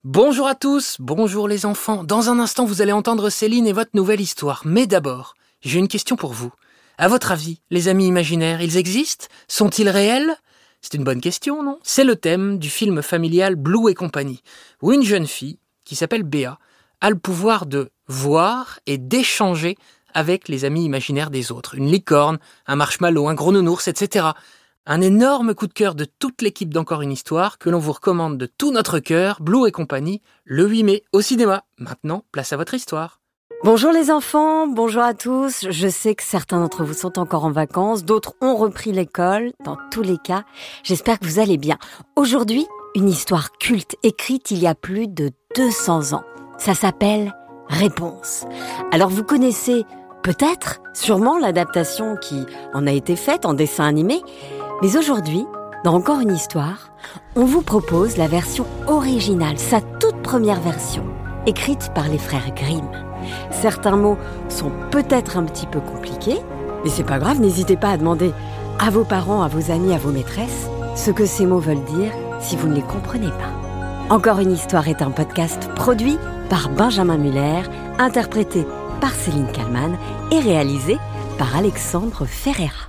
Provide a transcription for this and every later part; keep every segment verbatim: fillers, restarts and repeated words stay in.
Bonjour à tous, bonjour les enfants. Dans un instant, vous allez entendre Céline et votre nouvelle histoire. Mais d'abord, j'ai une question pour vous. À votre avis, les amis imaginaires, ils existent ? Sont-ils réels ? C'est une bonne question, non ? C'est le thème du film familial Blue et compagnie, où une jeune fille, qui s'appelle Béa, a le pouvoir de voir et d'échanger avec les amis imaginaires des autres. Une licorne, un marshmallow, un gros nounours, et cetera. Un énorme coup de cœur de toute l'équipe d'Encore une histoire que l'on vous recommande de tout notre cœur, Blue et compagnie, le huit mai au cinéma. Maintenant, place à votre histoire. Bonjour les enfants, bonjour à tous. Je sais que certains d'entre vous sont encore en vacances, d'autres ont repris l'école. Dans tous les cas, j'espère que vous allez bien. Aujourd'hui, une histoire culte écrite il y a plus de deux cents ans. Ça s'appelle Réponse. Alors vous connaissez peut-être, sûrement l'adaptation qui en a été faite en dessin animé, mais aujourd'hui, dans Encore une histoire, on vous propose la version originale, sa toute première version, écrite par les frères Grimm. Certains mots sont peut-être un petit peu compliqués, mais c'est pas grave, n'hésitez pas à demander à vos parents, à vos amis, à vos maîtresses ce que ces mots veulent dire si vous ne les comprenez pas. Encore une histoire est un podcast produit par Benjamin Muller, interprété par Céline Kallmann et réalisé par Alexandre Ferreira.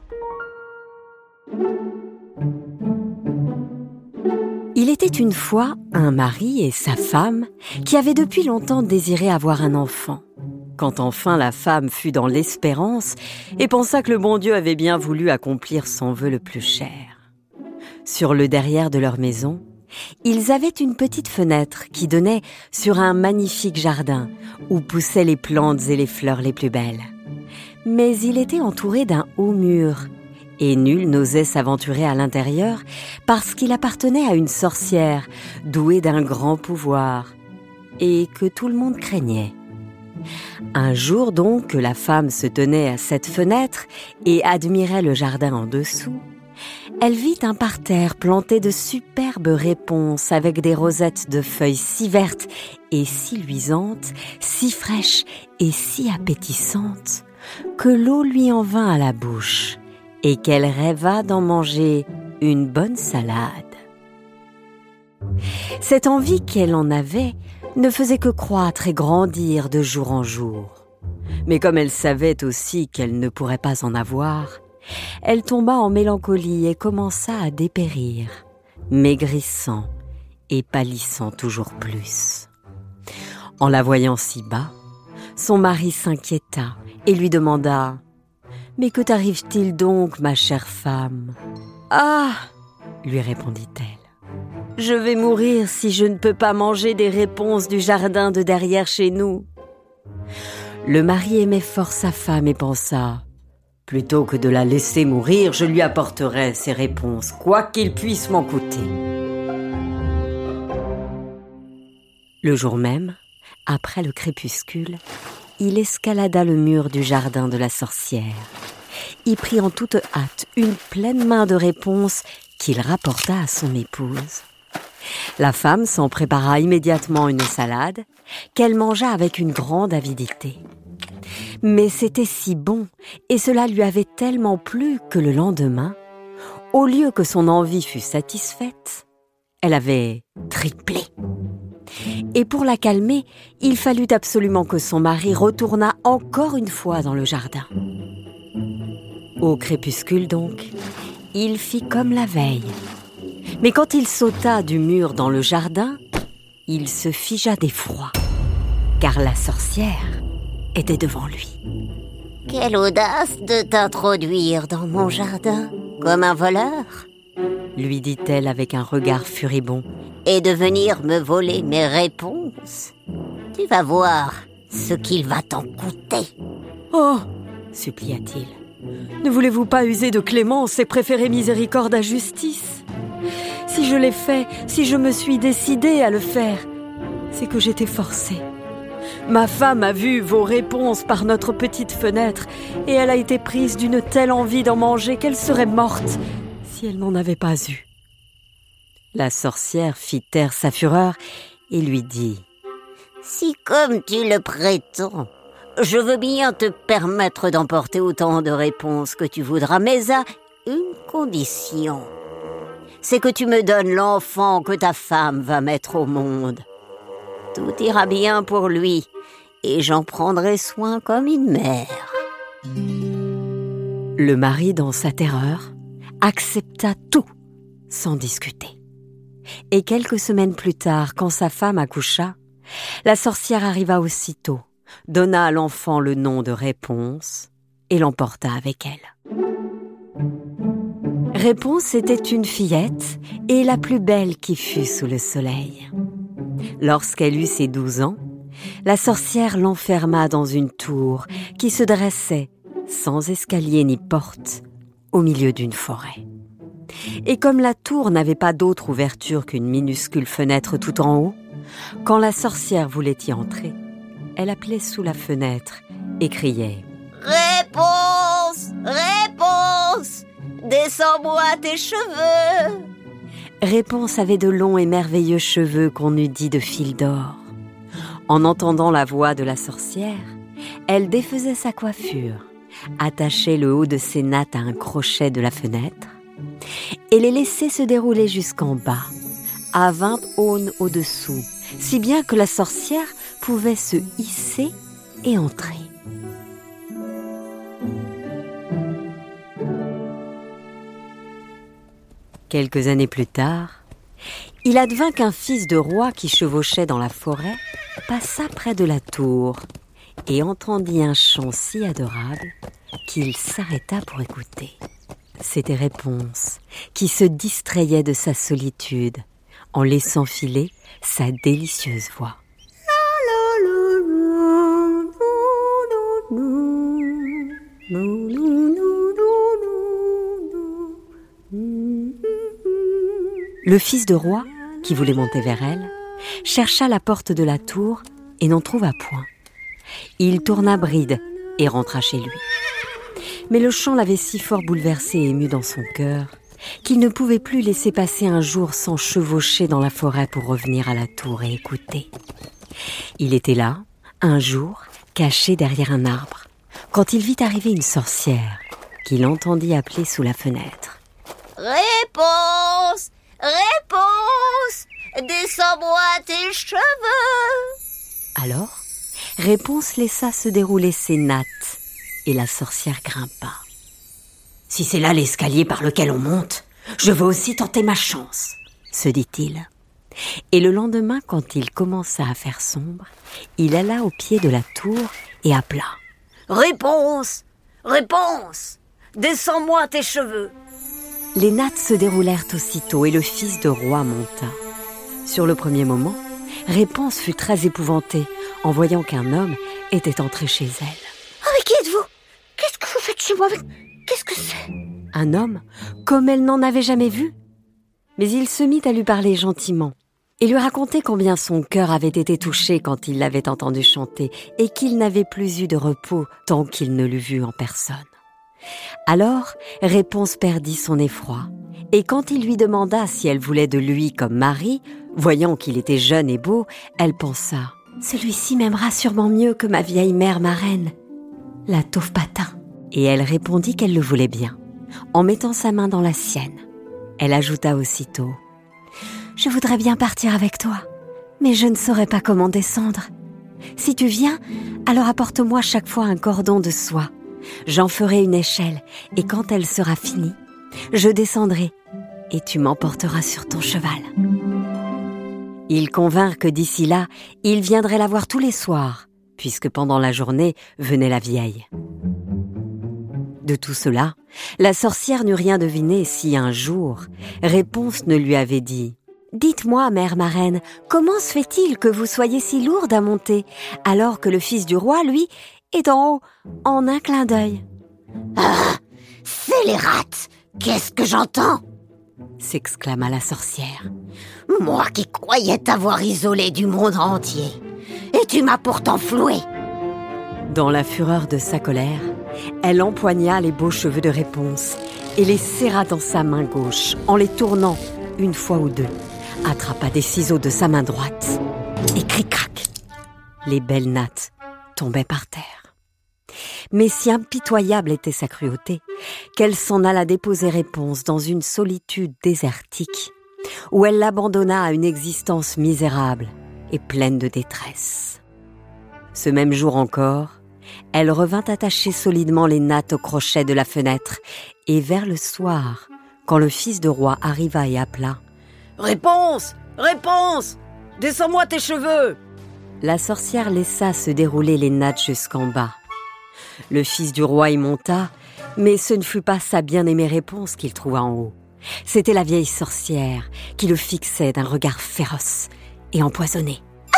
Il était une fois un mari et sa femme qui avaient depuis longtemps désiré avoir un enfant. Quand enfin la femme fut dans l'espérance et pensa que le bon Dieu avait bien voulu accomplir son vœu le plus cher. Sur le derrière de leur maison, ils avaient une petite fenêtre qui donnait sur un magnifique jardin où poussaient les plantes et les fleurs les plus belles. Mais il était entouré d'un haut mur et nul n'osait s'aventurer à l'intérieur parce qu'il appartenait à une sorcière douée d'un grand pouvoir et que tout le monde craignait. Un jour donc que la femme se tenait à cette fenêtre et admirait le jardin en dessous, elle vit un parterre planté de superbes réponses avec des rosettes de feuilles si vertes et si luisantes, si fraîches et si appétissantes que l'eau lui en vint à la bouche et qu'elle rêva d'en manger une bonne salade. Cette envie qu'elle en avait ne faisait que croître et grandir de jour en jour. Mais comme elle savait aussi qu'elle ne pourrait pas en avoir, elle tomba en mélancolie et commença à dépérir, maigrissant et pâlissant toujours plus. En la voyant si bas, son mari s'inquiéta et lui demanda « Mais que t'arrive-t-il donc, ma chère femme ?»« Ah !» lui répondit-elle. « Je vais mourir si je ne peux pas manger des réponses du jardin de derrière chez nous. » Le mari aimait fort sa femme et pensa « Plutôt que de la laisser mourir, je lui apporterai ses réponses, quoi qu'il puisse m'en coûter. » Le jour même, après le crépuscule, il escalada le mur du jardin de la sorcière. Il prit en toute hâte une pleine main de réponses qu'il rapporta à son épouse. La femme s'en prépara immédiatement une salade qu'elle mangea avec une grande avidité. Mais c'était si bon et cela lui avait tellement plu que le lendemain, au lieu que son envie fût satisfaite, elle avait triplé. Et pour la calmer, il fallut absolument que son mari retournât encore une fois dans le jardin. Au crépuscule donc, il fit comme la veille. Mais quand il sauta du mur dans le jardin, il se figea d'effroi, car la sorcière était devant lui. « Quelle audace de t'introduire dans mon jardin, comme un voleur !» lui dit-elle avec un regard furibond. « Et de venir me voler mes réponses. Tu vas voir ce qu'il va t'en coûter. » « Oh !» supplia-t-il. « Ne voulez-vous pas user de clémence et préférer miséricorde à justice ? Si je l'ai fait, si je me suis décidée à le faire, c'est que j'étais forcée. Ma femme a vu vos réponses par notre petite fenêtre et elle a été prise d'une telle envie d'en manger qu'elle serait morte si elle n'en avait pas eu. » La sorcière fit taire sa fureur et lui dit « Si comme tu le prétends, je veux bien te permettre d'emporter autant de réponses que tu voudras, mais à une condition. c'est que tu me donnes l'enfant que ta femme va mettre au monde. Tout ira bien pour lui, et j'en prendrai soin comme une mère. » Le mari, dans sa terreur, accepta tout sans discuter. Et quelques semaines plus tard, quand sa femme accoucha, la sorcière arriva aussitôt, donna à l'enfant le nom de Réponse et l'emporta avec elle. Réponse était une fillette et la plus belle qui fût sous le soleil. Lorsqu'elle eut ses douze ans, la sorcière l'enferma dans une tour qui se dressait, sans escalier ni porte, au milieu d'une forêt. Et comme la tour n'avait pas d'autre ouverture qu'une minuscule fenêtre tout en haut, quand la sorcière voulait y entrer, elle appelait sous la fenêtre et criait « Réponse! Réponse! Descends-moi tes cheveux !» Réponse avait de longs et merveilleux cheveux qu'on eût dit de fil d'or. En entendant la voix de la sorcière, elle défaisait sa coiffure, attachait le haut de ses nattes à un crochet de la fenêtre et les laissait se dérouler jusqu'en bas, à vingt aunes au-dessous, si bien que la sorcière pouvait se hisser et entrer. Quelques années plus tard, il advint qu'un fils de roi qui chevauchait dans la forêt passa près de la tour et entendit un chant si adorable qu'il s'arrêta pour écouter. C'était Réponse, qui se distrayait de sa solitude en laissant filer sa délicieuse voix. Le fils de roi, qui voulait monter vers elle, chercha la porte de la tour et n'en trouva point. Il tourna bride et rentra chez lui. Mais le chant l'avait si fort bouleversé et ému dans son cœur qu'il ne pouvait plus laisser passer un jour sans chevaucher dans la forêt pour revenir à la tour et écouter. Il était là, un jour, caché derrière un arbre, quand il vit arriver une sorcière qu'il entendit appeler sous la fenêtre. « Réponse! Réponse! Descends-moi tes cheveux !» Alors, Réponse laissa se dérouler ses nattes et la sorcière grimpa. « Si c'est là l'escalier par lequel on monte, je veux aussi tenter ma chance, » se dit-il. Et le lendemain, quand il commença à faire sombre, il alla au pied de la tour et appela. « Réponse! Réponse! Descends-moi tes cheveux !» Les nattes se déroulèrent aussitôt et le fils de roi monta. Sur le premier moment, Réponse fut très épouvantée en voyant qu'un homme était entré chez elle. « Oh, mais qui êtes-vous? Qu'est-ce que vous faites chez moi? Qu'est-ce que c'est ?» Un homme, comme elle n'en avait jamais vu. Mais il se mit à lui parler gentiment et lui raconter combien son cœur avait été touché quand il l'avait entendu chanter et qu'il n'avait plus eu de repos tant qu'il ne l'eût vue en personne. Alors, Réponse perdit son effroi, et quand il lui demanda si elle voulait de lui comme mari, voyant qu'il était jeune et beau, elle pensa « Celui-ci m'aimera sûrement mieux que ma vieille mère marraine, la taupe patin. » Et elle répondit qu'elle le voulait bien, en mettant sa main dans la sienne. Elle ajouta aussitôt « Je voudrais bien partir avec toi, mais je ne saurais pas comment descendre. Si tu viens, alors apporte-moi chaque fois un cordon de soie. J'en ferai une échelle, et quand elle sera finie, je descendrai, et tu m'emporteras sur ton cheval. » Ils convinrent que d'ici là, il viendrait la voir tous les soirs, puisque pendant la journée venait la vieille. De tout cela, la sorcière n'eut rien deviné si un jour, Réponse ne lui avait dit « Dites-moi, mère marraine, comment se fait-il que vous soyez si lourde à monter, alors que le fils du roi, lui, est en haut, en un clin d'œil. »« Ah, c'est les rats! Qu'est-ce que j'entends ?» s'exclama la sorcière. « Moi qui croyais t'avoir isolé du monde entier, et tu m'as pourtant floué !» Dans la fureur de sa colère, elle empoigna les beaux cheveux de Réponse et les serra dans sa main gauche, en les tournant une fois ou deux, attrapa des ciseaux de sa main droite, et cric-crac, les belles nattes tombaient par terre. Mais si impitoyable était sa cruauté, qu'elle s'en alla déposer Réponse dans une solitude désertique, où elle l'abandonna à une existence misérable et pleine de détresse. Ce même jour encore, elle revint attacher solidement les nattes au crochet de la fenêtre, et vers le soir, quand le fils de roi arriva et appela « Réponse ! Réponse ! Descends-moi tes cheveux !» La sorcière laissa se dérouler les nattes jusqu'en bas. Le fils du roi y monta, mais ce ne fut pas sa bien-aimée Réponse qu'il trouva en haut. C'était la vieille sorcière qui le fixait d'un regard féroce et empoisonné.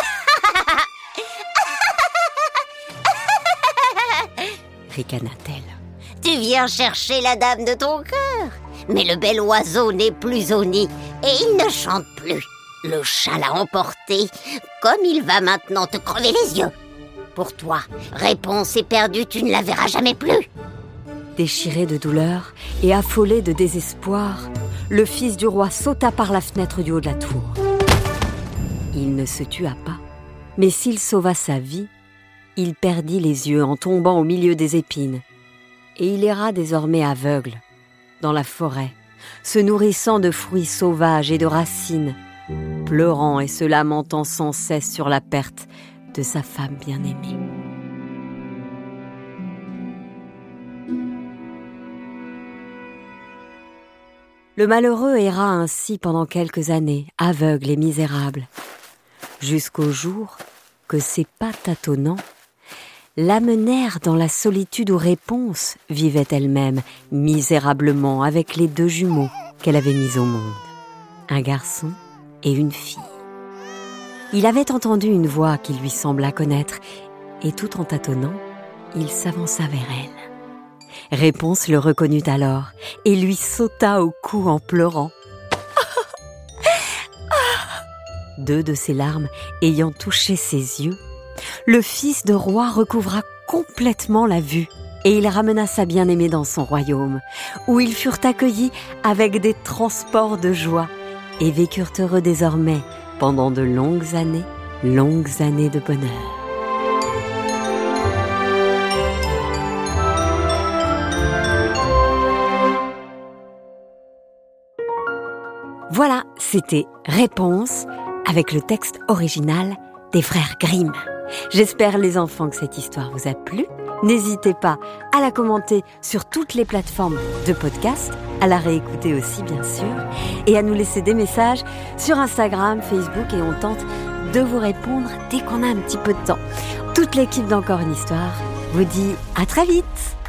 Ricana-t-elle. Tu viens chercher la dame de ton cœur, mais le bel oiseau n'est plus au nid et il ne chante plus. Le chat l'a emporté, comme il va maintenant te crever les yeux. Pour toi, Réponse est perdue, tu ne la verras jamais plus. Déchiré de douleur et affolé de désespoir, le fils du roi sauta par la fenêtre du haut de la tour. Il ne se tua pas, mais s'il sauva sa vie, il perdit les yeux en tombant au milieu des épines. Et il erra désormais aveugle, dans la forêt, se nourrissant de fruits sauvages et de racines, pleurant et se lamentant sans cesse sur la perte de sa femme bien-aimée. Le malheureux erra ainsi pendant quelques années, aveugle et misérable, jusqu'au jour que ses pas tâtonnants l'amenèrent dans la solitude où Réponse vivait elle-même misérablement avec les deux jumeaux qu'elle avait mis au monde, un garçon et une fille. Il avait entendu une voix qui lui sembla connaître, et tout en tâtonnant, il s'avança vers elle. Réponse le reconnut alors et lui sauta au cou en pleurant. Deux de ses larmes ayant touché ses yeux, le fils de roi recouvra complètement la vue et il ramena sa bien-aimée dans son royaume, où ils furent accueillis avec des transports de joie et vécurent heureux désormais pendant de longues années, longues années de bonheur. Voilà, c'était Réponse avec le texte original des frères Grimm. J'espère les enfants que cette histoire vous a plu. N'hésitez pas à la commenter sur toutes les plateformes de podcast, à la réécouter aussi bien sûr, et à nous laisser des messages sur Instagram, Facebook, et on tente de vous répondre dès qu'on a un petit peu de temps. Toute l'équipe d'Encore une histoire vous dit à très vite.